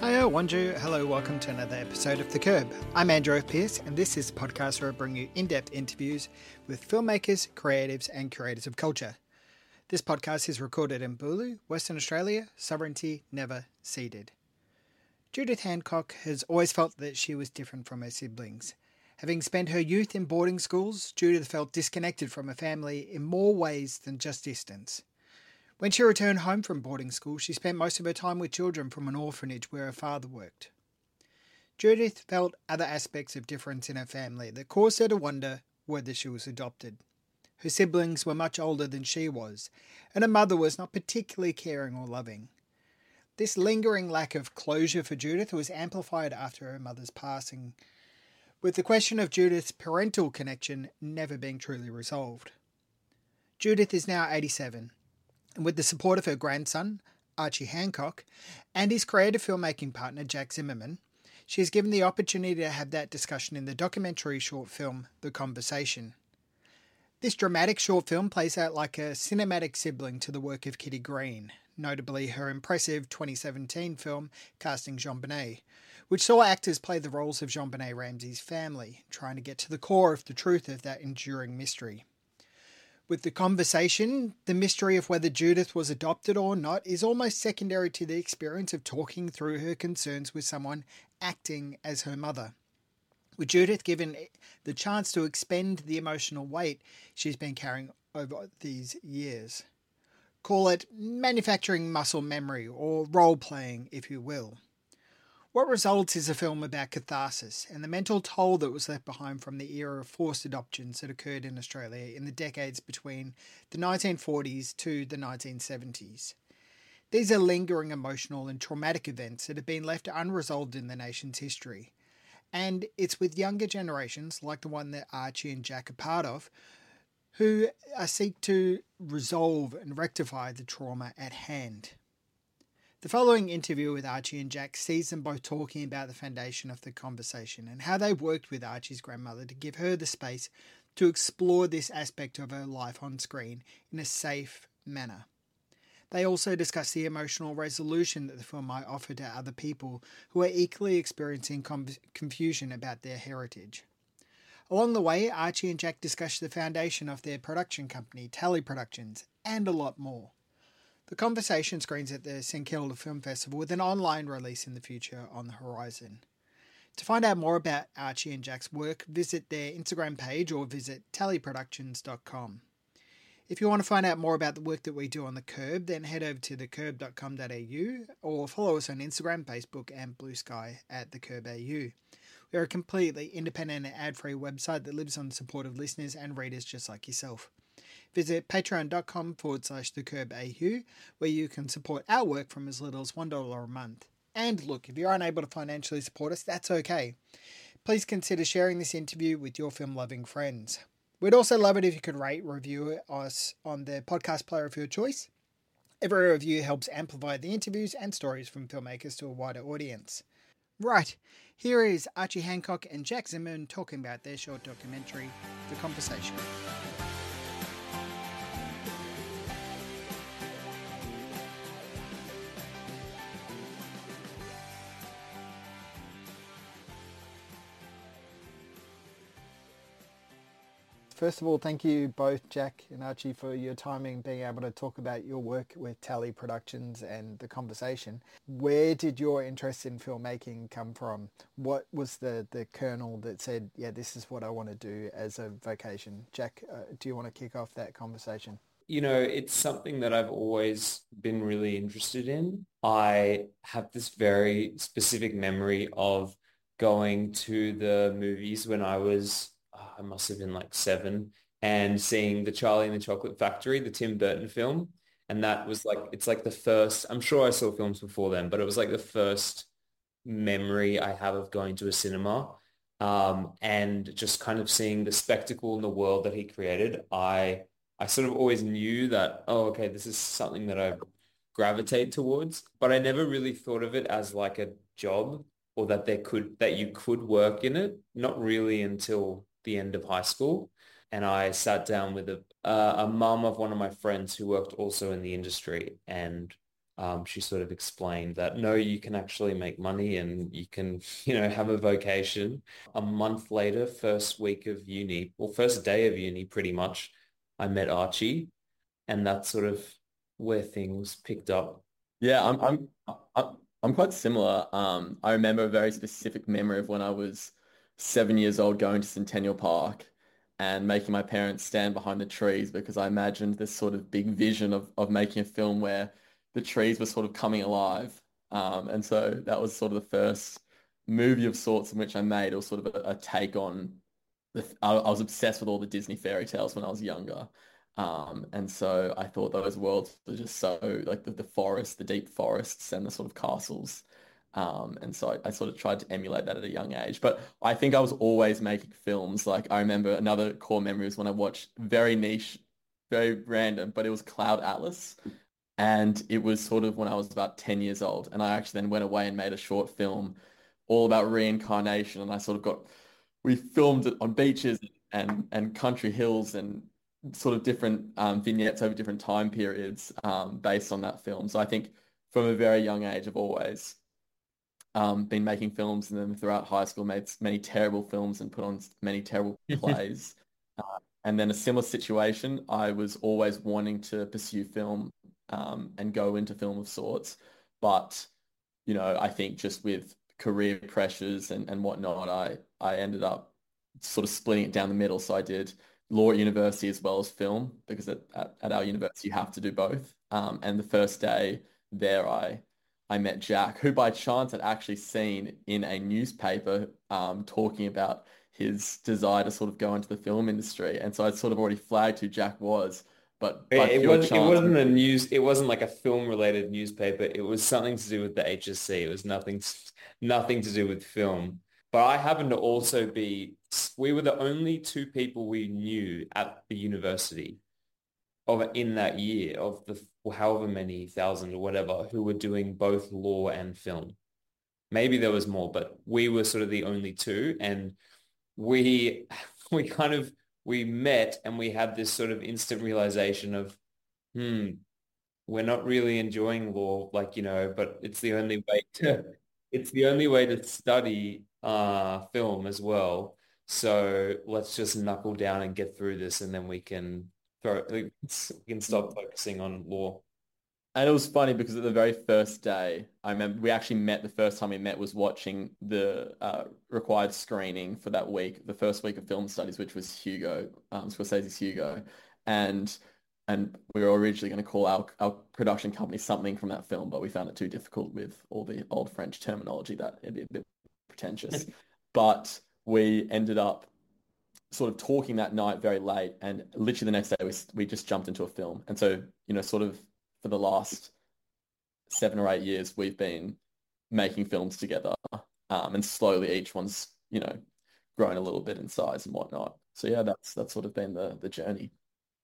Hiya, Wanju. Hello, welcome to another episode of The Curb. I'm Andrew Pierce, and this is a podcast where I bring you in-depth interviews with filmmakers, creatives, and curators of culture. This podcast is recorded in Bulu, Western Australia, sovereignty never ceded. Judith Hancock has always felt that she was different from her siblings. Having spent her youth in boarding schools, Judith felt disconnected from her family in more ways than just distance. When she returned home from boarding school, she spent most of her time with children from an orphanage where her father worked. Judith felt other aspects of difference in her family that caused her to wonder whether she was adopted. Her siblings were much older than she was, and her mother was not particularly caring or loving. This lingering lack of closure for Judith was amplified after her mother's passing, with the question of Judith's parental connection never being truly resolved. Judith is now 87. And with the support of her grandson, Archie Hancock, and his creative filmmaking partner, Jack Zimmerman, she is given the opportunity to have that discussion in the documentary short film, The Conversation. This dramatic short film plays out like a cinematic sibling to the work of Kitty Green, notably her impressive 2017 film, Casting JonBenet, which saw actors play the roles of JonBenet Ramsey's family, trying to get to the core of the truth of that enduring mystery. With The Conversation, the mystery of whether Judith was adopted or not is almost secondary to the experience of talking through her concerns with someone acting as her mother. With Judith given the chance to expend the emotional weight she's been carrying over these years. Call it manufacturing muscle memory or role-playing, if you will. What results is a film about catharsis and the mental toll that was left behind from the era of forced adoptions that occurred in Australia in the decades between the 1940s to the 1970s. These are lingering emotional and traumatic events that have been left unresolved in the nation's history. And it's with younger generations, like the one that Archie and Jack are part of, who seek to resolve and rectify the trauma at hand. The following interview with Archie and Jack sees them both talking about the foundation of The Conversation and how they worked with Archie's grandmother to give her the space to explore this aspect of her life on screen in a safe manner. They also discuss the emotional resolution that the film might offer to other people who are equally experiencing confusion about their heritage. Along the way, Archie and Jack discuss the foundation of their production company, Tally Productions, and a lot more. The Conversation screens at the St Kilda Film Festival with an online release in the future on the horizon. To find out more about Archie and Jack's work, visit their Instagram page or visit tallyproductions.com. If you want to find out more about the work that we do on The Curb, then head over to thecurb.com.au or follow us on Instagram, Facebook and Blue Sky at TheCurbAU. We are a completely independent and ad-free website that lives on the support of listeners and readers just like yourself. Visit patreon.com/TheCurbAU, where you can support our work from as little as $1 a month. And look, if you're unable to financially support us, that's okay. Please consider sharing this interview with your film-loving friends. We'd also love it if you could rate and review us on the podcast player of your choice. Every review helps amplify the interviews and stories from filmmakers to a wider audience. Right, here is Archie Hancock and Jack Zimmerman talking about their short documentary, The Conversation. First of all, thank you both, Jack and Archie, for your timing, being able to talk about your work with Tally Productions and The Conversation. Where did your interest in filmmaking come from? What was the kernel that said, yeah, this is what I want to do as a vocation? Jack, do you want to kick off that conversation? You know, it's something that I've always been really interested in. I have this very specific memory of going to the movies when I must have been like 7, and seeing the Charlie and the Chocolate Factory, the Tim Burton film. And that was like, it's like the first, I'm sure I saw films before then, but it was like the first memory I have of going to a cinema. And just kind of seeing the spectacle in the world that he created. I sort of always knew that, oh, okay, this is something that I gravitate towards, but I never really thought of it as like a job or that you could work in it. Not really until the end of high school. And I sat down with a mum of one of my friends who worked also in the industry. And she sort of explained that no, you can actually make money and you can, you know, have a vocation. A month later, first week of uni, or first day of uni, pretty much, I met Archie, and that's sort of where things picked up. Yeah, I'm quite similar. I remember a very specific memory of when I was 7 years old going to Centennial Park and making my parents stand behind the trees because I imagined this sort of big vision of making a film where the trees were sort of coming alive. And so that was sort of the first movie of sorts in which I made. It was sort of a take on I was obsessed with all the Disney fairy tales when I was younger. And so I thought those worlds were just so like the forest, the deep forests and the sort of castles. And so I sort of tried to emulate that at a young age. But I think I was always making films. Like I remember another core memory was when I watched very niche, very random, but it was Cloud Atlas. And it was sort of when I was about 10 years old. And I actually then went away and made a short film all about reincarnation. And I sort of we filmed it on beaches and country hills and sort of different vignettes over different time periods based on that film. So I think from a very young age, I've always been making films, and then throughout high school made many terrible films and put on many terrible plays. And then a similar situation, I was always wanting to pursue film and go into film of sorts. But, you know, I think just with career pressures and whatnot, I ended up sort of splitting it down the middle. So I did law at university as well as film because at our university you have to do both. And the first day there, I met Jack, who by chance had actually seen in a newspaper talking about his desire to sort of go into the film industry. And so I'd sort of already flagged who Jack was, but by pure It chance, wasn't a news, it wasn't like a film related newspaper. It was something to do with the HSC. It was nothing to do with film. But I happened to also we were the only two people we knew at the university in that year of the however many thousand or whatever who were doing both law and film. Maybe there was more, but we were sort of the only two. And we we kind of we met and we had this sort of instant realization of, we're not really enjoying law, like, you know, but it's the only way to study film as well. So let's just knuckle down and get through this, and then we can stop focusing on law. and it was funny because at the very first day, I remember we actually met. The first time we met was watching the required screening for that week, the first week of film studies, which was Hugo, Scorsese's Hugo, and we were originally going to call our production company something from that film, but we found it too difficult with all the old French terminology that it'd be a bit pretentious. But we ended up sort of talking that night very late, and literally the next day we just jumped into a film. And so, you know, sort of for the last 7 or 8 years, we've been making films together, and slowly each one's, you know, grown a little bit in size and whatnot. So yeah, that's sort of been the journey.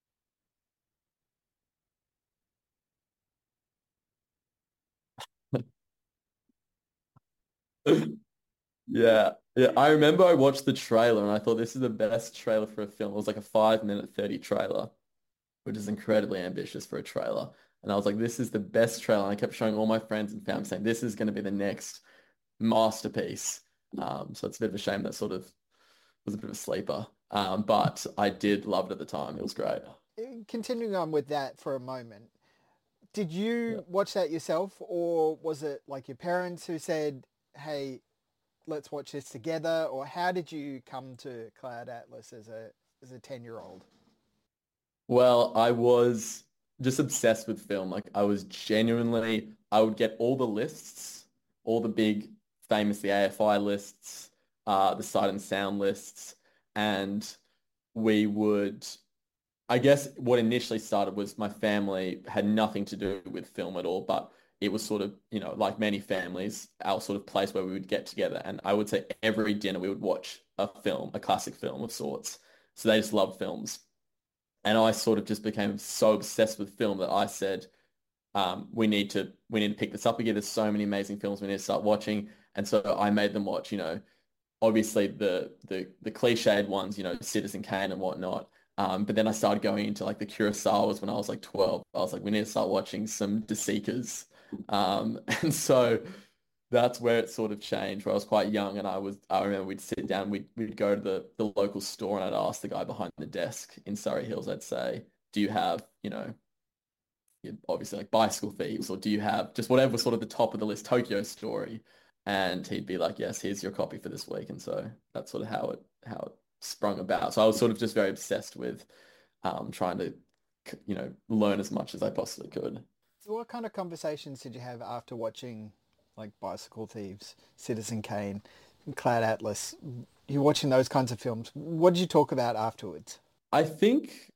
Yeah. Yeah. I remember I watched the trailer and I thought this is the best trailer for a film. It was like a 5 minute 30 trailer, which is incredibly ambitious for a trailer. And I was like, this is the best trailer. And I kept showing all my friends and family saying, this is going to be the next masterpiece. So it's a bit of a shame that sort of was a bit of a sleeper. But I did love it at the time. It was great. Continuing on with that for a moment, did Yeah. you watch that yourself, or was it like your parents who said, hey, let's watch this together? Or how did you come to Cloud Atlas as a 10-year-old? Well, I was just obsessed with film. Like I was genuinely, I would get all the lists, all the big famous the AFI lists, the Sight and Sound lists, and we would, I guess what initially started was my family had nothing to do with film at all, but it was sort of, you know, like many families, our sort of place where we would get together. And I would say every dinner we would watch a film, a classic film of sorts. So they just love films. And I sort of just became so obsessed with film that I said, we need to pick this up again. There's so many amazing films we need to start watching. And so I made them watch, you know, obviously the cliched ones, you know, Citizen Kane and whatnot. But then I started going into like the Kurosawas when I was like 12. I was like, we need to start watching some De Seekers. And so that's where it sort of changed, where I was quite young and I remember we'd sit down, we'd go to the local store and I'd ask the guy behind the desk in Surrey Hills, I'd say, do you have, obviously like Bicycle Thieves, or do you have just whatever was sort of the top of the list, Tokyo Story? And he'd be like, yes, here's your copy for this week. And so that's sort of how it sprung about. So I was sort of just very obsessed with trying to, learn as much as I possibly could. So what kind of conversations did you have after watching like Bicycle Thieves, Citizen Kane, Cloud Atlas? You're watching those kinds of films. What did you talk about afterwards? I think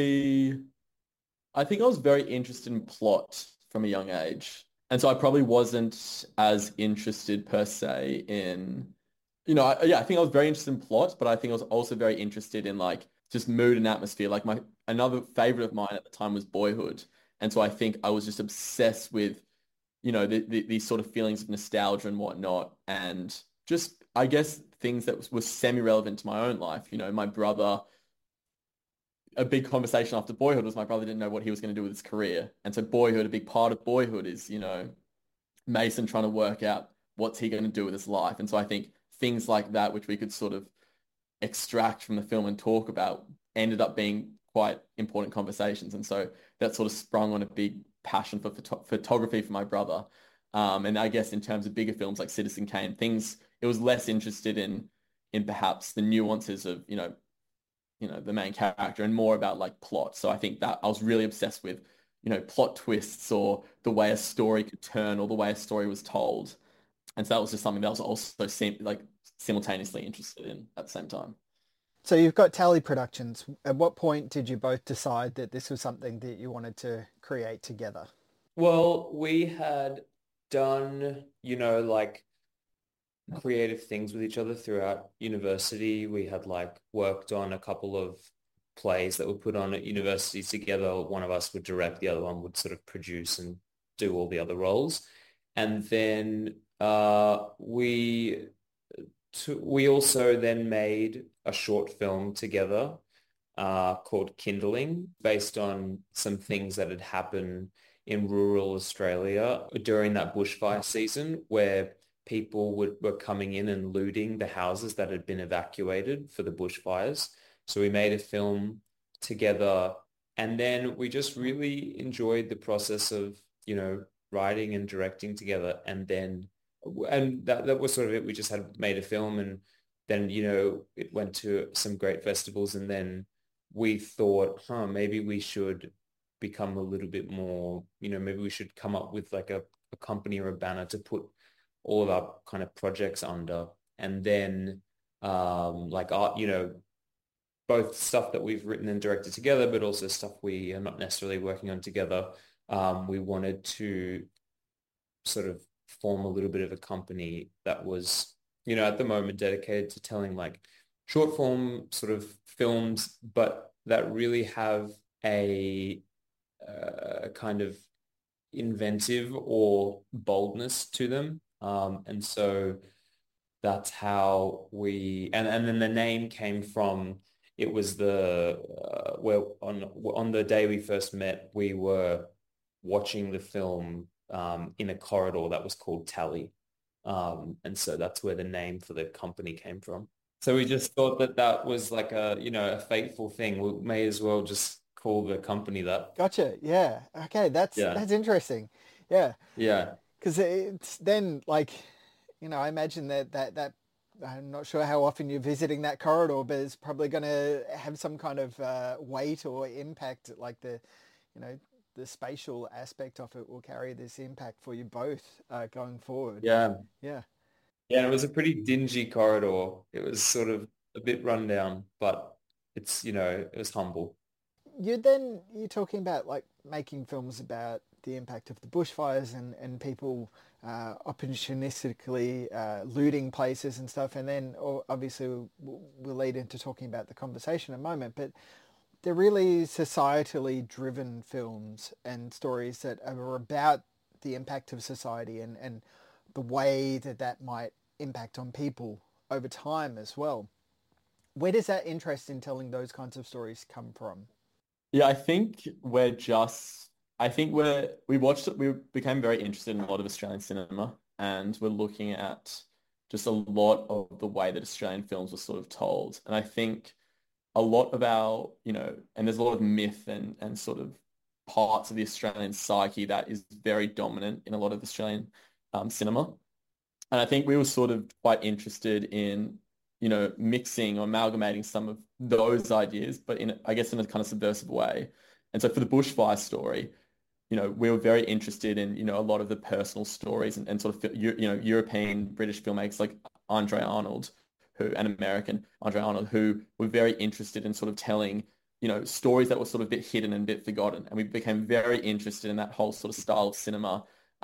I think I was very interested in plot from a young age. And so I probably wasn't as interested per se in, I think I was very interested in plot, but I think I was also very interested in like just mood and atmosphere. Like another favorite of mine at the time was Boyhood. And so I think I was just obsessed with, these sort of feelings of nostalgia and whatnot. And just, I guess, things that were semi-relevant to my own life. My brother, a big conversation after Boyhood was my brother didn't know what he was going to do with his career. And so Boyhood, a big part of Boyhood is, Mason trying to work out what's he going to do with his life. And so I think things like that, which we could sort of extract from the film and talk about, ended up being quite important conversations. And so that sort of sprung on a big passion for photography for my brother. And I guess in terms of bigger films like Citizen Kane, it was less interested in perhaps the nuances of, the main character and more about like plot. So I think that I was really obsessed with, plot twists or the way a story could turn or the way a story was told. And so that was just something that I was also simultaneously interested in at the same time. So you've got Tally Productions. At what point did you both decide that this was something that you wanted to create together? Well, we had done, like creative things with each other throughout university. We had like worked on a couple of plays that were put on at university together. One of us would direct, the other one would sort of produce and do all the other roles. And then we also then made a short film together called Kindling, based on some things that had happened in rural Australia during that bushfire season, where people were coming in and looting the houses that had been evacuated for the bushfires. So we made a film together, and then we just really enjoyed the process of, writing and directing together. And that was sort of it. We just had made a film, and then, it went to some great festivals, and then we thought, maybe we should become a little bit more, maybe we should come up with like a company or a banner to put all of our kind of projects under. And then like art, both stuff that we've written and directed together, but also stuff we are not necessarily working on together. We wanted to sort of form a little bit of a company that was, at the moment dedicated to telling like short form sort of films, but that really have a kind of inventive or boldness to them. And so that's how and then the name came from, it was where on the day we first met, we were watching the film in a corridor that was called Tally. And so that's where the name for the company came from. So we just thought that was like a fateful thing. We may as well just call the company that. Gotcha. Yeah. Okay. That's Yeah. that's interesting. Yeah. Yeah. Because it's then like, I imagine that I'm not sure how often you're visiting that corridor, but it's probably going to have some kind of weight or impact, like you know, the spatial aspect of it will carry this impact for you both going forward. Yeah. Yeah. Yeah. And it was a pretty dingy corridor. It was sort of a bit run down, but it was humble. You're talking about like making films about the impact of the bushfires and people opportunistically looting places and stuff, and then obviously we'll lead into talking about the conversation in a moment, but they're really societally driven films and stories that are about the impact of society and the way that might impact on people over time as well. Where does that interest in telling those kinds of stories come from? Yeah, I think we're just I think we watched it, we became very interested in a lot of Australian cinema, and we're looking at just a lot of the way that Australian films were sort of told. And I think a lot of our, and there's a lot of myth and sort of parts of the Australian psyche that is very dominant in a lot of Australian cinema. And I think we were sort of quite interested in, mixing or amalgamating some of those ideas, but I guess in a kind of subversive way. And so for the bushfire story, we were very interested in, a lot of the personal stories and sort of, European British filmmakers like Andre Arnold, an American Andre Arnold, who were very interested in sort of telling, stories that were sort of a bit hidden and a bit forgotten. And we became very interested in that whole sort of style of cinema,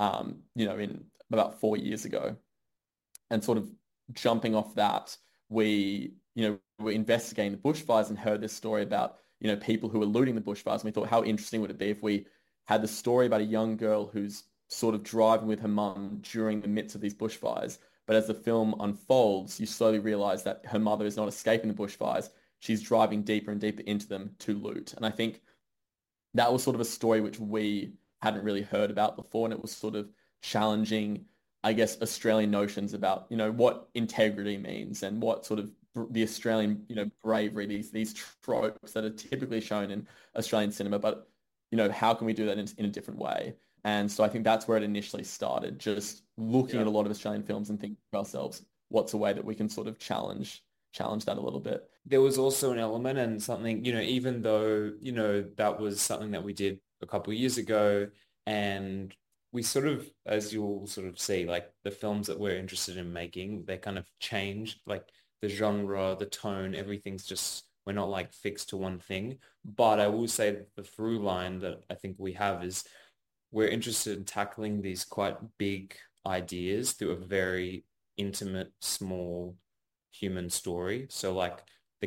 in about 4 years ago. And sort of jumping off that, we, were investigating the bushfires and heard this story about, people who were looting the bushfires. And we thought, how interesting would it be if we had the story about a young girl who's sort of driving with her mum during the midst of these bushfires. But as the film unfolds, you slowly realize that her mother is not escaping the bushfires. She's driving deeper and deeper into them to loot. And I think that was sort of a story which we hadn't really heard about before. And it was sort of challenging, I guess, Australian notions about, what integrity means and what sort of the Australian, bravery, these tropes that are typically shown in Australian cinema. But how can we do that in a different way? And so I think that's where it initially started, just looking at a lot of Australian films and thinking to ourselves, what's a way that we can sort of challenge that a little bit? There was also an element and something, even though, that was something that we did a couple of years ago, and we sort of, as you'll sort of see, like the films that we're interested in making, they kind of change, like the genre, the tone, everything's just, we're not like fixed to one thing. But I will say that the through line that I think we have is we're interested in tackling these quite big ideas through a very intimate, small human story. So like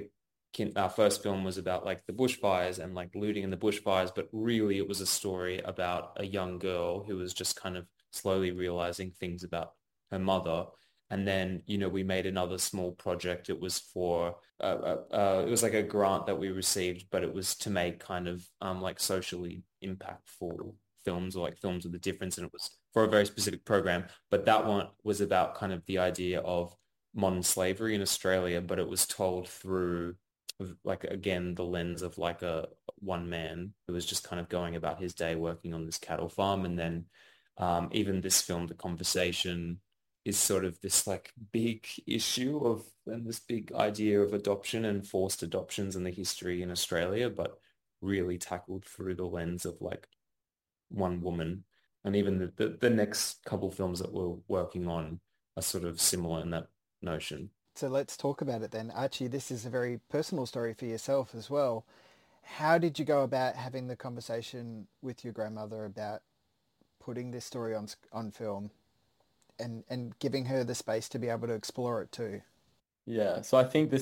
our first film was about like the bushfires and like looting in the bushfires, but really it was a story about a young girl who was just kind of slowly realizing things about her mother. And then, we made another small project. It was for, it was like a grant that we received, but it was to make kind of like socially impactful films, or like films with a difference. And it was for a very specific program. But that one was about kind of the idea of modern slavery in Australia, but it was told through like, again, the lens of like a one man who was just kind of going about his day working on this cattle farm. And then even this film, The Conversation, is sort of this like big issue of, and this big idea of adoption and forced adoptions and the history in Australia, but really tackled through the lens of like one woman. And even the next couple films that we're working on are sort of similar in that notion. So let's talk about it then. Archie, this is a very personal story for yourself as well. How did you go about having the conversation with your grandmother about putting this story on film and giving her the space to be able to explore it too? Yeah, so I think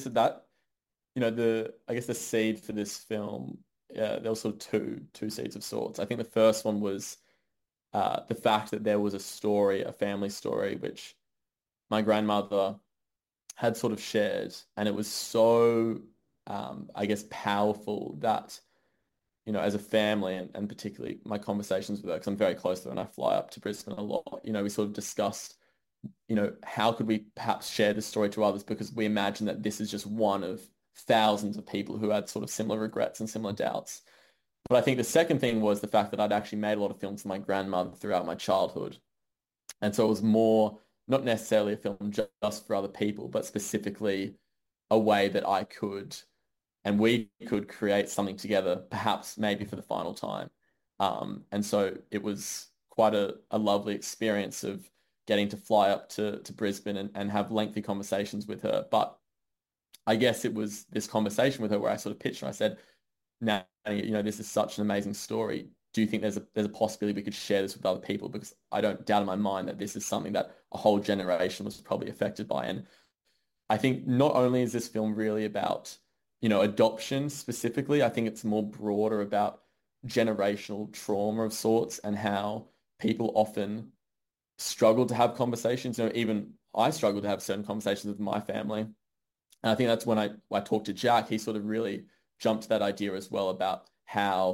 I guess the seed for this film, there was sort of two seeds of sorts. I think the first one was the fact that there was a family story, which my grandmother had sort of shared, and it was so, I guess, powerful that, as a family and particularly my conversations with her, because I'm very close to her and I fly up to Brisbane a lot, we sort of discussed, how could we perhaps share this story to others, because we imagine that this is just one of thousands of people who had sort of similar regrets and similar doubts. But I think the second thing was the fact that I'd actually made a lot of films for my grandmother throughout my childhood. And so it was more, not necessarily a film just for other people, but specifically a way that I could and we could create something together, perhaps maybe for the final time. And so it was quite a lovely experience of getting to fly up to Brisbane and have lengthy conversations with her. But I guess it was this conversation with her where I sort of pitched and I said, now, this is such an amazing story. Do you think there's a possibility we could share this with other people? Because I don't doubt in my mind that this is something that a whole generation was probably affected by. And I think not only is this film really about, adoption specifically, I think it's more broader about generational trauma of sorts and how people often struggle to have conversations. Even I struggle to have certain conversations with my family. And I think that's when I talked to Jack, he sort of really jumped to that idea as well about how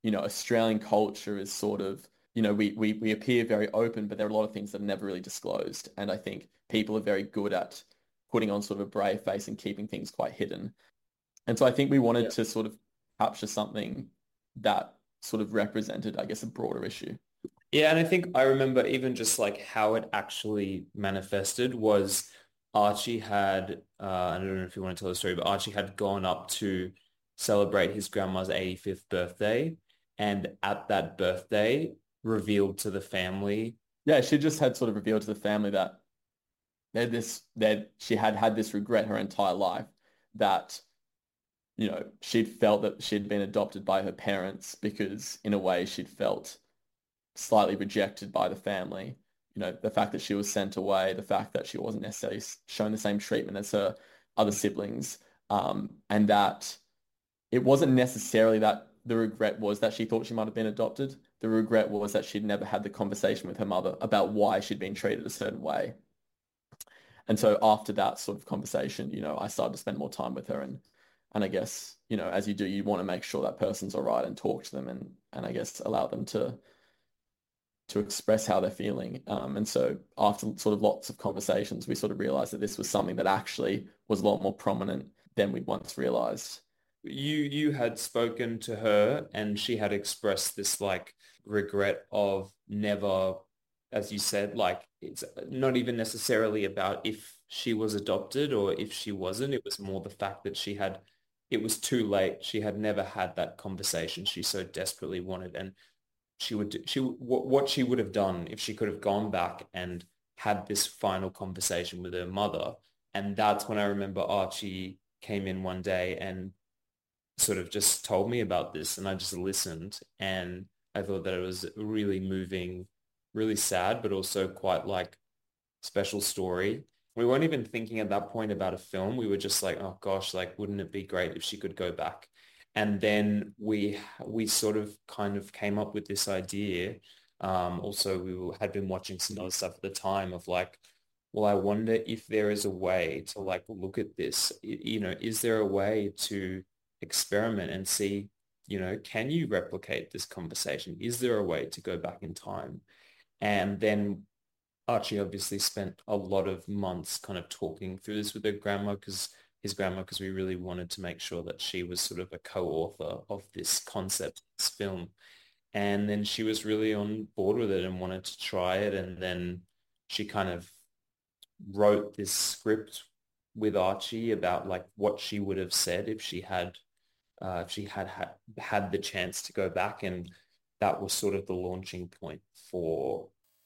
Australian culture is sort of, we appear very open, but there are a lot of things that are never really disclosed. And I think people are very good at putting on sort of a brave face and keeping things quite hidden. And so I think we wanted to sort of capture something that sort of represented, I guess, a broader issue. Yeah, and I think I remember even just like how it actually manifested was Archie had, I don't know if you want to tell the story, but Archie had gone up to celebrate his grandma's 85th birthday, and at that birthday revealed to the family. Yeah, she just had sort of revealed to the family that she had had this regret her entire life, that she'd felt that she'd been adopted by her parents because in a way she'd felt slightly rejected by the family. The fact that she was sent away, the fact that she wasn't necessarily shown the same treatment as her other siblings, and that it wasn't necessarily that the regret was that she thought she might have been adopted. The regret was that she'd never had the conversation with her mother about why she'd been treated a certain way. And so after that sort of conversation, I started to spend more time with her, and I guess, as you do, you want to make sure that person's all right and talk to them and I guess allow them to express how they're feeling. And so after sort of lots of conversations, we sort of realized that this was something that actually was a lot more prominent than we'd once realized. You had spoken to her and she had expressed this like regret of never, as you said, like it's not even necessarily about if she was adopted or if she wasn't. It was more the fact that it was too late. She had never had that conversation she so desperately wanted. And what she would have done if she could have gone back and had this final conversation with her mother. And that's when I remember Archie came in one day and sort of just told me about this, and I just listened, and I thought that it was really moving, really sad, but also quite like special story. We weren't even thinking at that point about a film. We were just like, oh gosh, like wouldn't it be great if she could go back? And then we sort of kind of came up with this idea. Also, had been watching some other stuff at the time of like, well, I wonder if there is a way to like look at this. Is there a way to experiment and see, can you replicate this conversation? Is there a way to go back in time? And then Archie obviously spent a lot of months kind of talking through this with his grandma, because we really wanted to make sure that she was sort of a co-author of this concept, this film. And then she was really on board with it and wanted to try it. And then she kind of wrote this script with Archie about like what she would have said if she had had the chance to go back, and that was sort of the launching point for.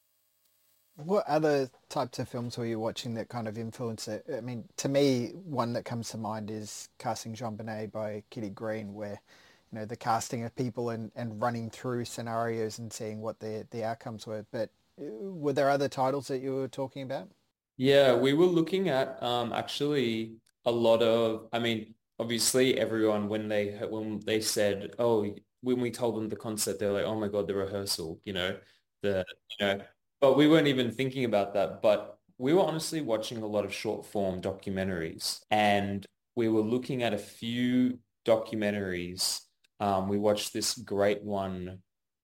What other types of films were you watching that kind of influenced it? I mean, to me, one that comes to mind is Casting JonBenet by Kitty Green, where, the casting of people and running through scenarios and seeing what the outcomes were. But were there other titles that you were talking about? Yeah, we were looking at actually a lot of, I mean, obviously everyone when they said, oh, when we told them the concept, they're like, oh my God, the rehearsal, the you know, but we weren't even thinking about that. But we were honestly watching a lot of short form documentaries, and we were looking at a few documentaries. We watched this great one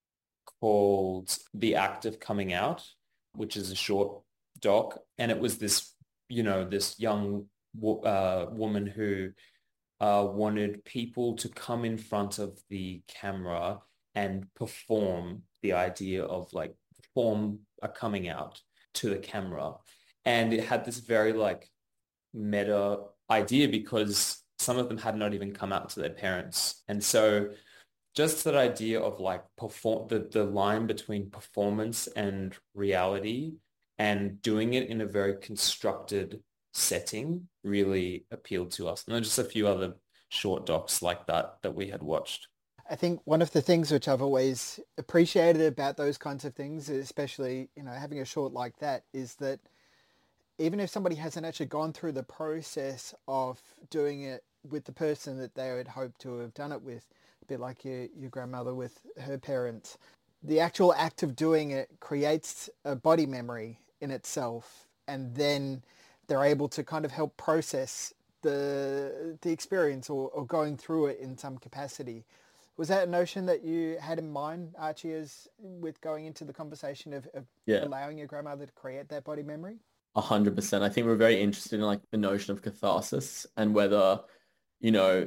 called The Act of Coming Out, which is a short doc, and it was this young woman who wanted people to come in front of the camera and perform the idea of like perform a coming out to the camera. And it had this very like meta idea because some of them had not even come out to their parents. And so just that idea of like the line between performance and reality and doing it in a very constructed setting really appealed to us. And then just a few other short docs like that we had watched. I think one of the things which I've always appreciated about those kinds of things, especially, having a short like that, is that even if somebody hasn't actually gone through the process of doing it with the person that they would hope to have done it with, a bit like your grandmother with her parents, the actual act of doing it creates a body memory in itself, and then they're able to kind of help process the experience or going through it in some capacity. Was that a notion that you had in mind, Archie, as with going into the conversation of Yeah, allowing your grandmother to create that body memory? 100%. I think we're very interested in like the notion of catharsis and whether, you know,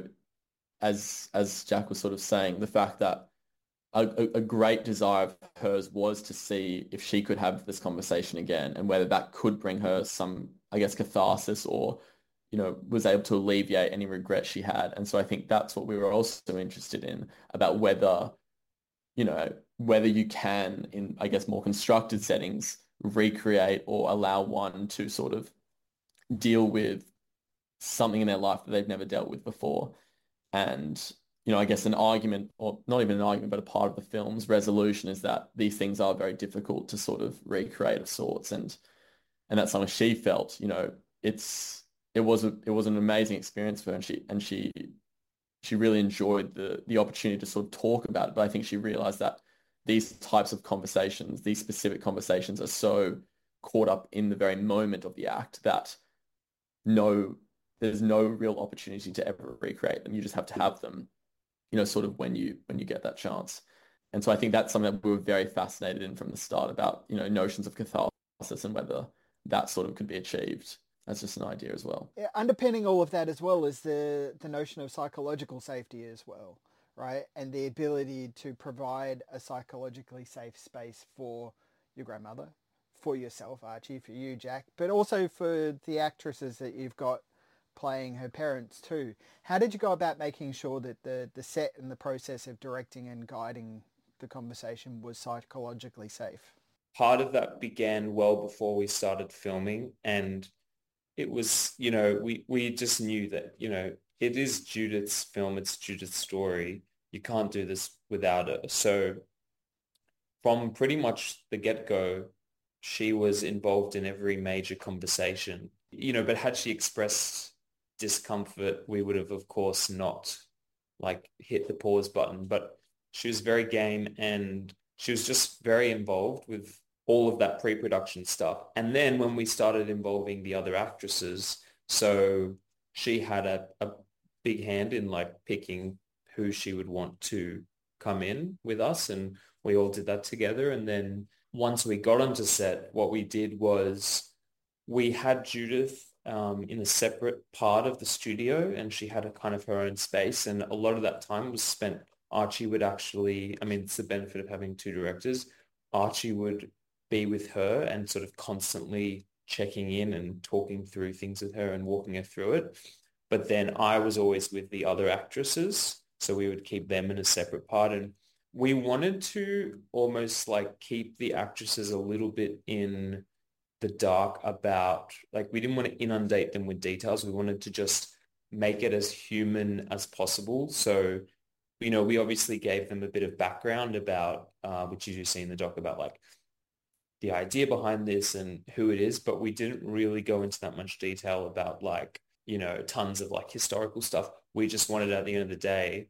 as Jack was sort of saying, the fact that a great desire of hers was to see if she could have this conversation again and whether that could bring her some, I guess, catharsis or, was able to alleviate any regret she had. And so I think that's what we were also interested in about whether you can, in, I guess, more constructed settings, recreate or allow one to sort of deal with something in their life that they've never dealt with before. And, I guess an argument, or not even an argument, but a part of the film's resolution is that these things are very difficult to sort of recreate of sorts. And that's something she felt, it was an amazing experience for her, and she really enjoyed the opportunity to sort of talk about it. But I think she realized that these types of conversations, these specific conversations, are so caught up in the very moment of the act that there's no real opportunity to ever recreate them. You just have to have them, sort of when you get that chance. And so I think that's something that we were very fascinated in from the start about, notions of catharsis and whether that sort of could be achieved. That's just an idea as well. Yeah, underpinning all of that as well is the notion of psychological safety as well, right? And the ability to provide a psychologically safe space for your grandmother, for yourself, Archie, for you, Jack, but also for the actresses that you've got playing her parents too. How did you go about making sure that the set and the process of directing and guiding the conversation was psychologically safe? Part of that began well before we started filming, and it was, we just knew that, it is Judith's film, it's Judith's story. You can't do this without her. So from pretty much the get-go, she was involved in every major conversation, but had she expressed discomfort, we would have, of course, not like hit the pause button, but she was very game, and she was just very involved with all of that pre-production stuff. And then when we started involving the other actresses, so she had a big hand in like picking who she would want to come in with us, and we all did that together. And then once we got onto set, what we did was we had Judith in a separate part of the studio, and she had a kind of her own space. And a lot of that time was spent, Archie would actually, I mean, it's the benefit of having two directors. Archie would be with her and sort of constantly checking in and talking through things with her and walking her through it. But then I was always with the other actresses, so we would keep them in a separate part. And we wanted to almost like keep the actresses a little bit in the dark about, like, we didn't want to inundate them with details. We wanted to just make it as human as possible. So, we obviously gave them a bit of background about, which you do see in the doc, about like the idea behind this and who it is, but we didn't really go into that much detail about like, tons of like historical stuff. We just wanted, at the end of the day,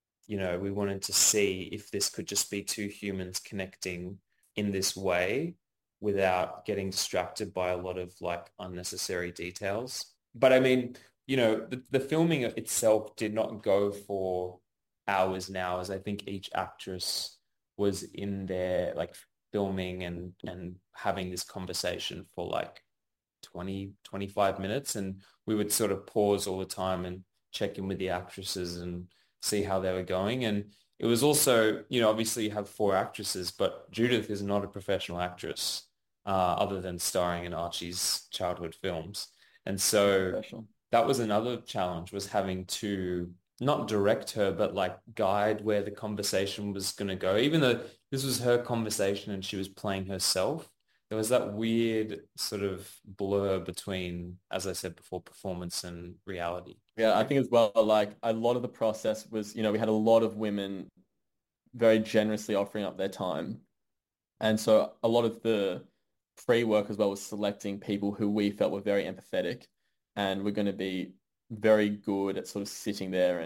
we wanted to see if this could just be two humans connecting in this way without getting distracted by a lot of like unnecessary details. But I mean, the filming itself did not go for hours and hours. I think each actress was in there like filming and having this conversation for like 20, 25 minutes. And we would sort of pause all the time and check in with the actresses and see how they were going. And it was also, obviously you have four actresses, but Judith is not a professional actress other than starring in Archie's childhood films. And so that was another challenge, was having to not direct her, but like guide where the conversation was going to go. Even though this was her conversation and she was playing herself, there was that weird sort of blur between, as I said before, performance and reality. Yeah, I think as well, like a lot of the process was, we had a lot of women very generously offering up their time. And so a lot of the pre-work as well was selecting people who we felt were very empathetic and were going to be very good at sort of sitting there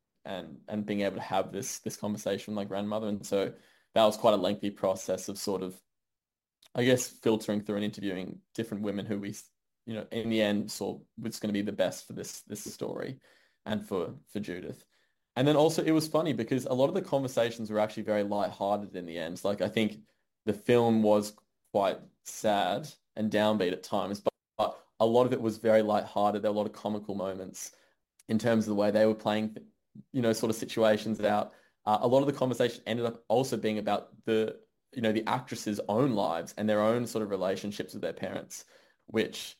and being able to have this conversation with my grandmother. And so that was quite a lengthy process of sort of, I guess, filtering through and interviewing different women who we, in the end saw was going to be the best for this story and for Judith. And then also it was funny because a lot of the conversations were actually very light-hearted in the end. Like I think the film was quite sad and downbeat at times, but a lot of it was very light-hearted. There were a lot of comical moments in terms of the way they were playing, sort of situations out. A lot of the conversation ended up also being about the actresses' own lives and their own sort of relationships with their parents, which,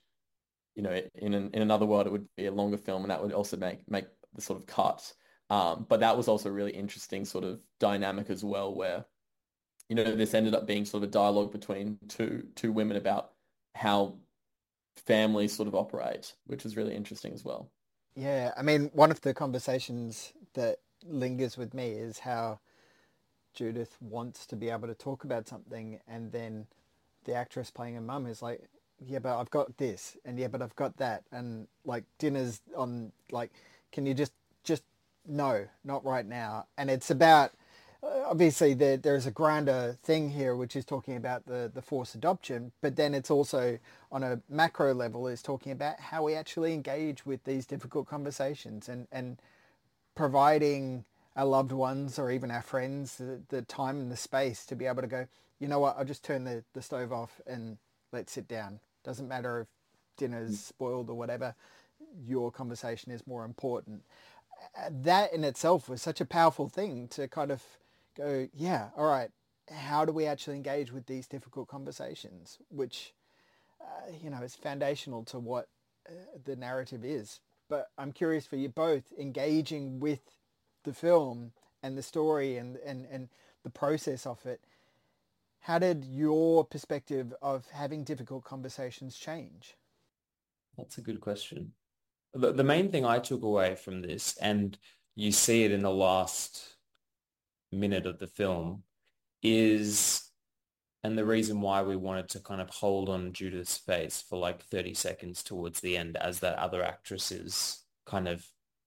in another world, it would be a longer film and that would also make the sort of cut. But that was also a really interesting sort of dynamic as well, where, this ended up being sort of a dialogue between two women about how families sort of operate, which was really interesting as well. Yeah, I mean, one of the conversations that lingers with me is how Judith wants to be able to talk about something, and then the actress playing her mum is like, yeah, but I've got this, and yeah, but I've got that, and like dinner's on, like, can you just no, not right now. And it's about, obviously there's a grander thing here, which is talking about the forced adoption, but then it's also on a macro level is talking about how we actually engage with these difficult conversations, and providing our loved ones or even our friends the time and the space to be able to go, you know what, I'll just turn the stove off and let's sit down. Doesn't matter if dinner's spoiled or whatever, your conversation is more important. That in itself was such a powerful thing to kind of go, yeah, all right, how do we actually engage with these difficult conversations, which, is foundational to what the narrative is. But I'm curious for you both engaging with the film and the story and the process of it. How did your perspective of having difficult conversations change? That's a good question. The main thing I took away from this, and you see it in the last minute of the film, is, and the reason why we wanted to kind of hold on Judith's face for like 30 seconds towards the end as that other actress is kind of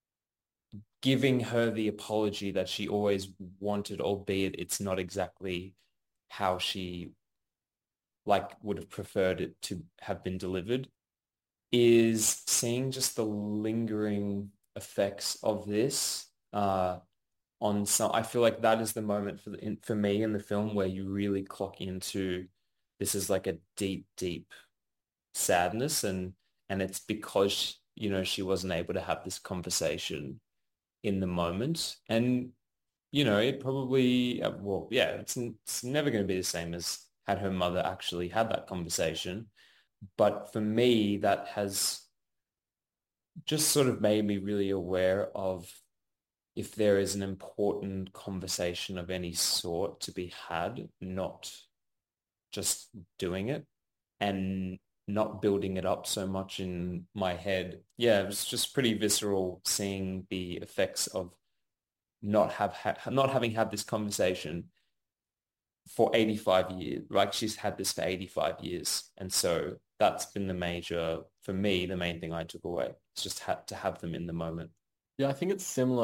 giving her the apology that she always wanted, albeit it's not exactly how she like would have preferred it to have been delivered, is seeing just the lingering effects of this on some. I feel like that is the moment for me in the film where you really clock into this is like a deep, deep sadness, and it's because she wasn't able to have this conversation in the moment, and it probably well, yeah, it's never going to be the same as had her mother actually had that conversation. But for me, that has just sort of made me really aware of if there is an important conversation of any sort to be had, not just doing it and not building it up so much in my head. Yeah, it was just pretty visceral seeing the effects of not having had this conversation for 85 years. Like she's had this for 85 years. And so that's been for me, the main thing I took away. It's just had to have them in the moment. Yeah, I think it's similar.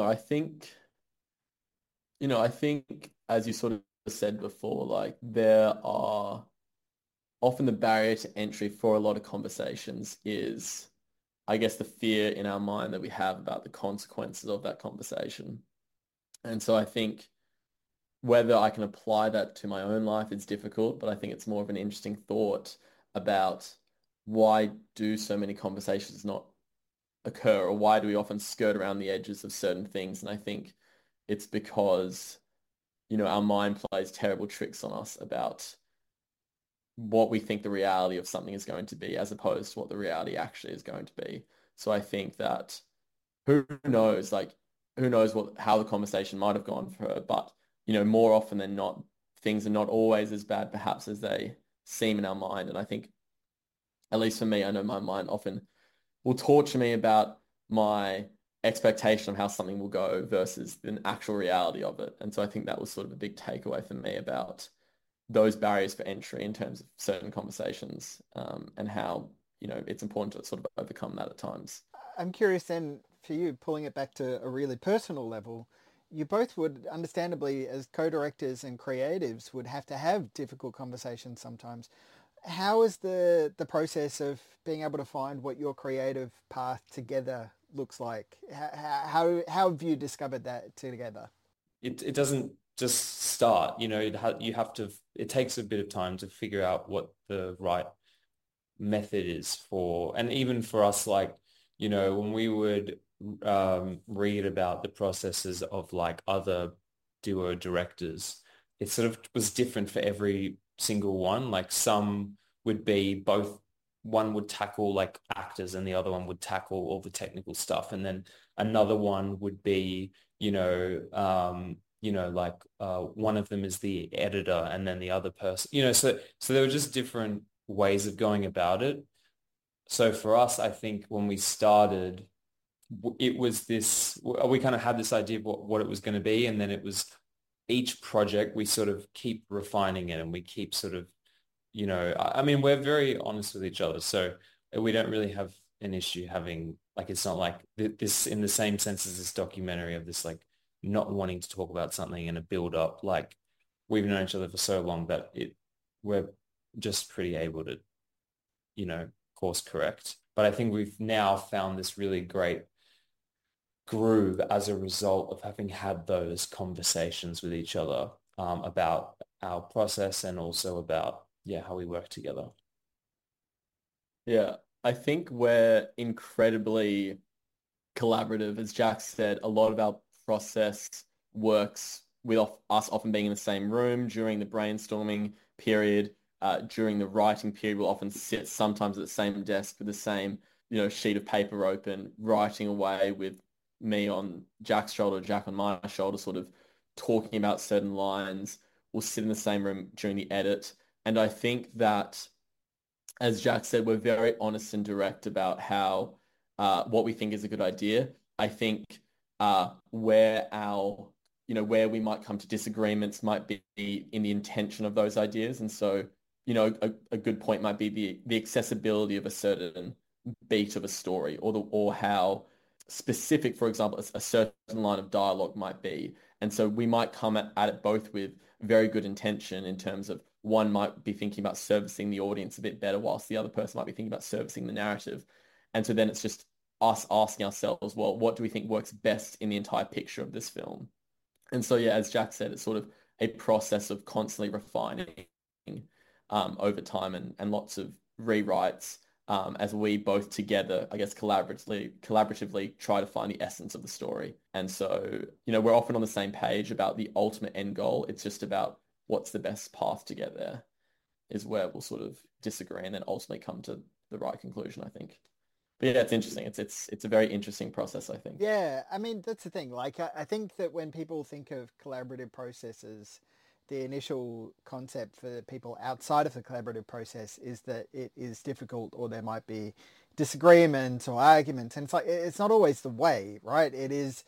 I think as you sort of said before, like there are often the barrier to entry for a lot of conversations is, I guess, the fear in our mind that we have about the consequences of that conversation. And so I think whether I can apply that to my own life is difficult, but I think it's more of an interesting thought about why do so many conversations not occur, or why do we often skirt around the edges of certain things? And I think it's because, our mind plays terrible tricks on us about what we think the reality of something is going to be as opposed to what the reality actually is going to be. So I think that who knows, like who knows how the conversation might have gone for her, but more often than not, things are not always as bad perhaps as they seem in our mind. And I think, at least for me, I know my mind often will torture me about my expectation of how something will go versus the actual reality of it. And so I think that was sort of a big takeaway for me about those barriers for entry in terms of certain conversations, and how, it's important to sort of overcome that at times. I'm curious then for you, pulling it back to a really personal level, you both would understandably, as co-directors and creatives, would have to have difficult conversations sometimes. How is the process of being able to find what your creative path together looks like? How have you discovered that together? It doesn't just start, you have to, it takes a bit of time to figure out what the right method is for, and even for us, like, when we would read about the processes of like other duo directors, it sort of was different for every single one. Like some would be both, one would tackle like actors and the other one would tackle all the technical stuff. And then another one would be, like one of them is the editor and then the other person, so there were just different ways of going about it. So for us, I think when we started, it was this, we kind of had this idea of what it was going to be. And then it was each project, we sort of keep refining it and we keep sort of, I mean, we're very honest with each other. So we don't really have an issue having, like, it's not like this in the same sense as this documentary of this, like, not wanting to talk about something and a build up. Like we've known each other for so long that we're just pretty able to, course correct. But I think we've now found this really great groove as a result of having had those conversations with each other about our process and also about, how we work together. Yeah, I think we're incredibly collaborative. As Jack said, a lot of our process works with us often being in the same room during the brainstorming period. During the writing period, we'll often sit sometimes at the same desk with the same, sheet of paper open, writing away with me on Jack's shoulder, Jack on my shoulder, sort of talking about certain lines. We'll sit in the same room during the edit. And I think that, as Jack said, we're very honest and direct about how what we think is a good idea. I think where we might come to disagreements might be in the intention of those ideas. And so, a good point might be the accessibility of a certain beat of a story, or how specific, for example, a certain line of dialogue might be. And so we might come at it both with very good intention in terms of one might be thinking about servicing the audience a bit better, whilst the other person might be thinking about servicing the narrative. And so then it's just us asking ourselves, well, what do we think works best in the entire picture of this film? And so, yeah, as Jack said, it's sort of a process of constantly refining over time, and lots of rewrites as we both together, I guess, collaboratively try to find the essence of the story. And so, we're often on the same page about the ultimate end goal. It's just about what's the best path to get there is where we'll sort of disagree and then ultimately come to the right conclusion, I think. But yeah, it's interesting. It's a very interesting process, I think. Yeah, I mean, that's the thing. Like, I think that when people think of collaborative processes, the initial concept for people outside of the collaborative process is that it is difficult, or there might be disagreements or arguments. And it's like, it's not always the way, right? It's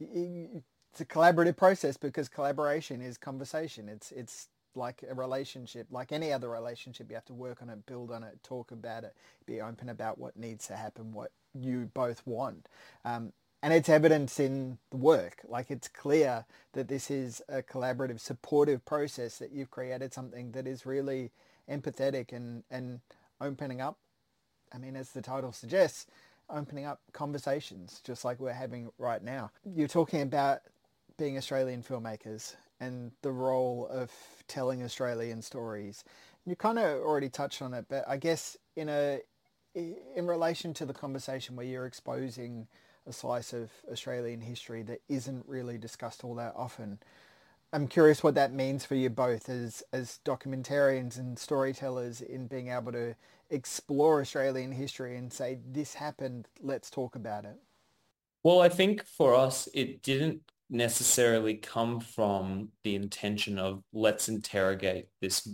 a collaborative process because collaboration is conversation. It's like a relationship, like any other relationship. You have to work on it, build on it, talk about it, be open about what needs to happen, what you both want. And it's evidence in the work. Like, it's clear that this is a collaborative, supportive process, that you've created something that is really empathetic and opening up. I mean, as the title suggests, opening up conversations, just like we're having right now. You're talking about being Australian filmmakers and the role of telling Australian stories. You kind of already touched on it, but I guess in relation to the conversation where you're exposing a slice of Australian history that isn't really discussed all that often, I'm curious what that means for you both as documentarians and storytellers, in being able to explore Australian history and say, this happened, let's talk about it. Well, I think for us, it didn't necessarily come from the intention of let's interrogate this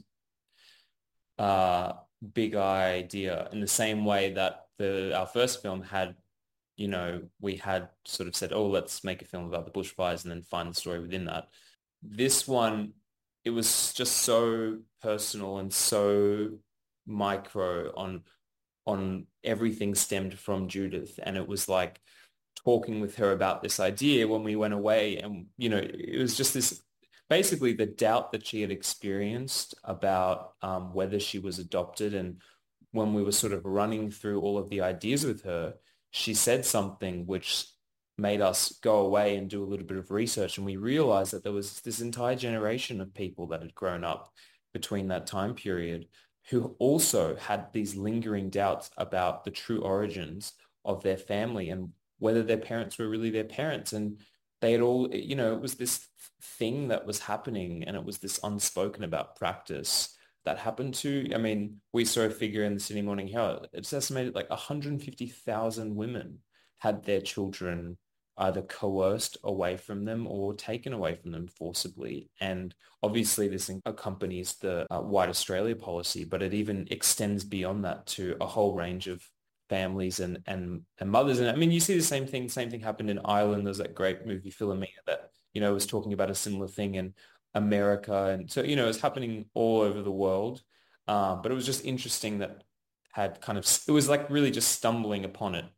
big idea in the same way that our first film had, we had sort of said, oh, let's make a film about the bushfires and then find the story within that. This one, it was just so personal and so micro on everything stemmed from Judith. And it was like talking with her about this idea when we went away. And, it was just this, basically the doubt that she had experienced about whether she was adopted. And when we were sort of running through all of the ideas with her, she said something which made us go away and do a little bit of research. And we realized that there was this entire generation of people that had grown up between that time period who also had these lingering doubts about the true origins of their family and whether their parents were really their parents. And they had all, it was this thing that was happening, and it was this unspoken about practice that happened to, I mean, we saw a figure in the Sydney Morning Herald. It's estimated like 150,000 women had their children either coerced away from them or taken away from them forcibly. And obviously this accompanies the White Australia policy, but it even extends beyond that to a whole range of families and mothers. And I mean, you see the same thing happened in Ireland. There's that great movie Philomena that, was talking about a similar thing in America. And so, it's happening all over the world. But it was just interesting that had kind of, it was like really just stumbling upon it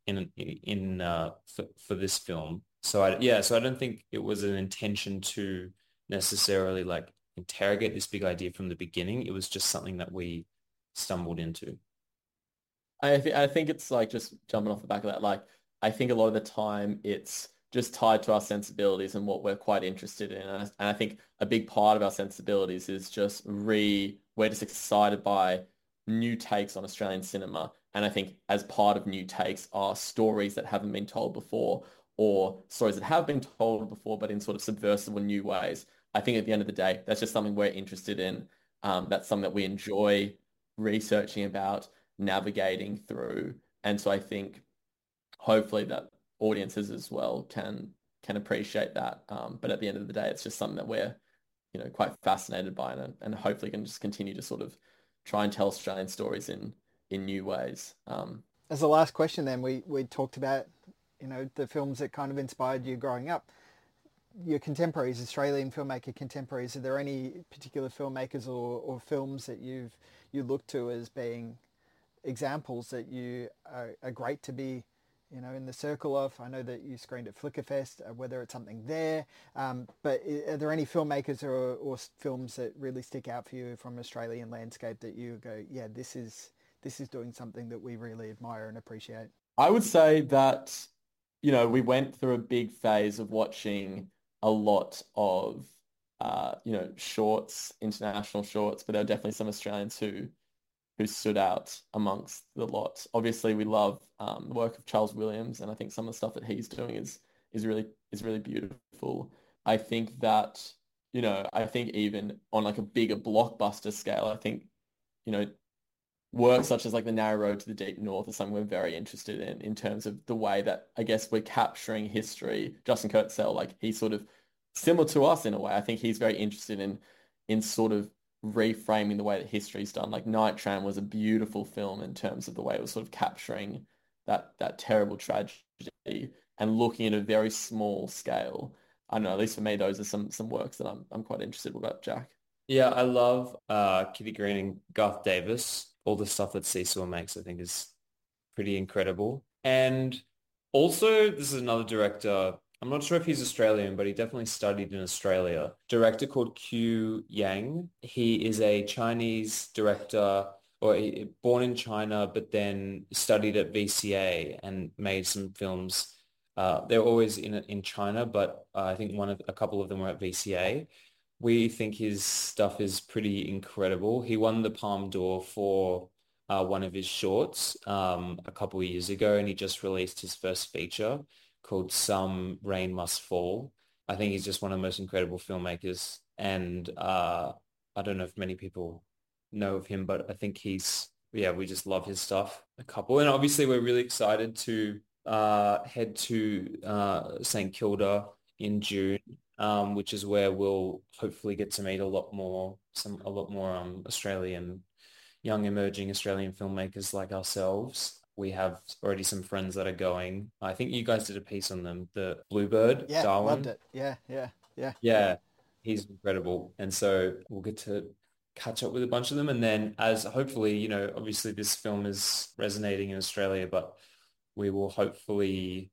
for this film. So so I don't think it was an intention to necessarily like interrogate this big idea from the beginning. It was just something that we stumbled into. I think it's like just jumping off the back of that. Like, I think a lot of the time it's just tied to our sensibilities and what we're quite interested in. And I think a big part of our sensibilities is just we're just excited by new takes on Australian cinema. And I think as part of new takes are stories that haven't been told before, or stories that have been told before, but in sort of subversive or new ways. I think at the end of the day, that's just something we're interested in. That's something that we enjoy researching about, navigating through. And so I think hopefully that audiences as well can appreciate that. But at the end of the day, it's just something that we're, quite fascinated by, and hopefully can just continue to sort of try and tell Australian stories in new ways. As the last question, then we talked about, the films that kind of inspired you growing up. Your contemporaries, Australian filmmaker contemporaries, are there any particular filmmakers or films that you look to as being examples that you are great to be, in the circle of? I know that you screened at Flickerfest, whether it's something there, but are there any filmmakers or films that really stick out for you from Australian landscape that you go, yeah, this is doing something that we really admire and appreciate? I would say that, we went through a big phase of watching a lot of, shorts, international shorts, but there are definitely some Australians who stood out amongst the lot. Obviously, we love the work of Charles Williams, and I think some of the stuff that he's doing is really beautiful. I think that, I think even on like a bigger blockbuster scale, I think, work such as like The Narrow Road to the Deep North is something we're very interested in terms of the way that I guess we're capturing history. Justin Kurtzell, like he's sort of similar to us in a way. I think he's very interested in sort of reframing the way that history's done. Like Night Tram was a beautiful film in terms of the way it was sort of capturing that terrible tragedy and looking at a very small scale. I don't know, at least for me, those are some works that I'm quite interested about, Jack. Yeah, I love Kitty Green and Garth Davis. All the stuff that Seesaw makes, I think, is pretty incredible. And also, this is another director. I'm not sure if he's Australian, but he definitely studied in Australia. Director called Q Yang. He is a Chinese director, born in China, but then studied at VCA and made some films. They're always in China, but I think a couple of them were at VCA. We think his stuff is pretty incredible. He won the Palme d'Or for one of his shorts a couple of years ago, and he just released his first feature called Some Rain Must Fall. I think he's just one of the most incredible filmmakers, and I don't know if many people know of him, but I think we just love his stuff. A couple, and obviously we're really excited to head to St. Kilda in June. Which is where we'll hopefully get to meet a lot more Australian, young emerging Australian filmmakers like ourselves. We have already some friends that are going. I think you guys did a piece on them, the Bluebird, Yeah, Darwin. loved it. Yeah. Yeah, he's incredible. And so we'll get to catch up with a bunch of them. And then as hopefully, obviously this film is resonating in Australia, but we will hopefully,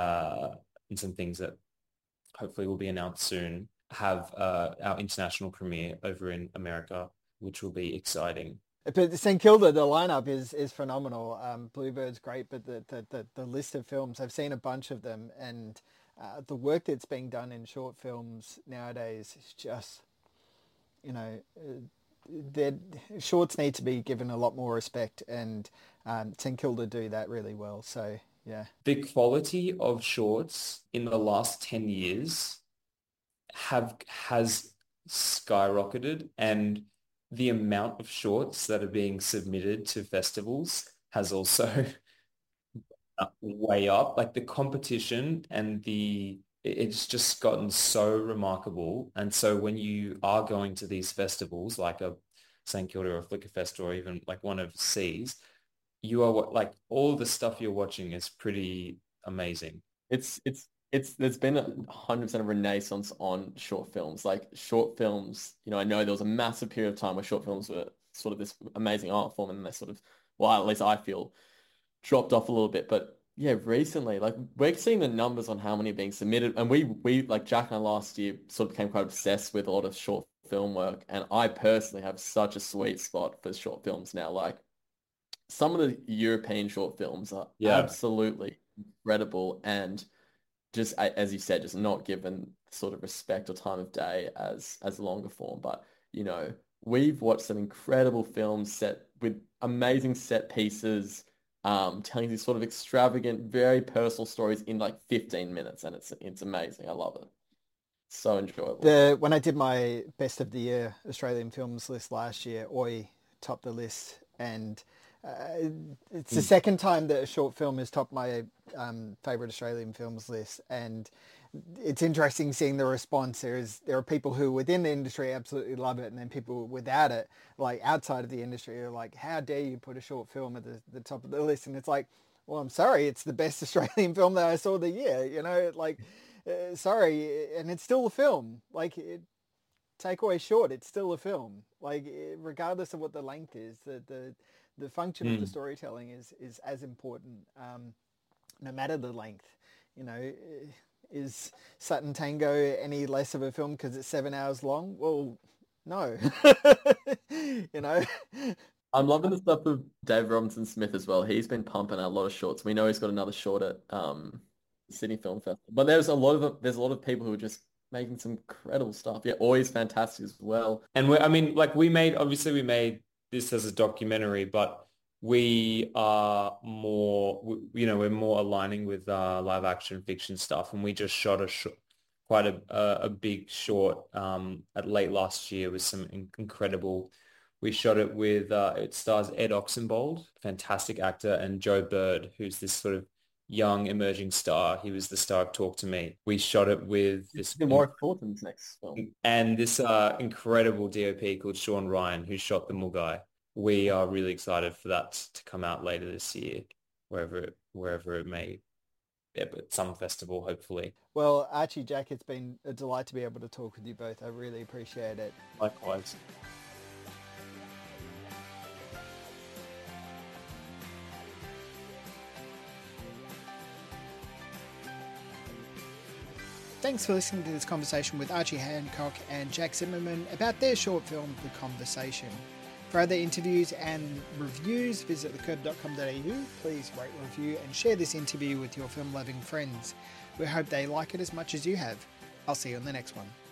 in some things that hopefully will be announced soon, have our international premiere over in America, which will be exciting. But St Kilda, the lineup is phenomenal. Bluebird's great, but the list of films, I've seen a bunch of them, and the work that's being done in short films nowadays is just, shorts need to be given a lot more respect, and St Kilda do that really well. So yeah, The quality of shorts in the last 10 years has skyrocketed, and the amount of shorts that are being submitted to festivals has also way up. Like the competition and it's just gotten so remarkable. And so when you are going to these festivals, like a St. Kilda or a Flickerfest or even like one overseas, you are like all the stuff you're watching is pretty amazing. There's been 100% of renaissance on short films. Like short films, I know there was a massive period of time where short films were sort of this amazing art form, and they sort of, well, at least I feel, dropped off a little bit. But yeah, recently, like we're seeing the numbers on how many are being submitted, and we like Jack and I last year sort of became quite obsessed with a lot of short film work, and I personally have such a sweet spot for short films now. Like some of the European short films are Yeah. absolutely incredible, and just as you said, just not given sort of respect or time of day as longer form. But we've watched some incredible films set with amazing set pieces, telling these sort of extravagant, very personal stories in like 15 minutes, and it's amazing. I love it. So enjoyable. when I did my best of the year Australian films list last year, Oi topped the list, and it's the second time that a short film has topped my favorite Australian films list, and it's interesting seeing the response. There are people who within the industry absolutely love it, and then people without it, like outside of the industry, are like, "How dare you put a short film at the top of the list?" And it's like, well, I'm sorry, it's the best Australian film that I saw the year. Like, sorry, and it's still a film. Like, take away short, it's still a film. Like, regardless of what the length is, the function of the storytelling is as important, no matter the length. Is Sutton Tango any less of a film because it's 7 hours long? Well, no. I'm loving the stuff of Dave Robinson Smith as well. He's been pumping out a lot of shorts. We know he's got another short at Sydney Film Festival. But there's a lot of people who are just making some incredible stuff. Yeah, Always fantastic as well. And we made this as a documentary, but we are more, we're more aligning with live action fiction stuff. And we just shot quite a big short at late last year with some incredible. We shot it with, it stars Ed Oxenbould, fantastic actor, and Joe Bird, who's this sort of young emerging star. He was the star of Talk to Me. We shot it with this Warwick Thornton's next film, and this incredible DOP called Sean Ryan, who shot The Mulgai. We are really excited for that to come out later this year, wherever it may. Yeah, but some festival, hopefully. Well, Archie, Jack, it's been a delight to be able to talk with you both. I really appreciate it. Likewise. Thanks for listening to this conversation with Archie Hancock and Jack Zimmerman about their short film, The Conversation. For other interviews and reviews, visit thecurb.com.au. Please rate, review and share this interview with your film-loving friends. We hope they like it as much as you have. I'll see you on the next one.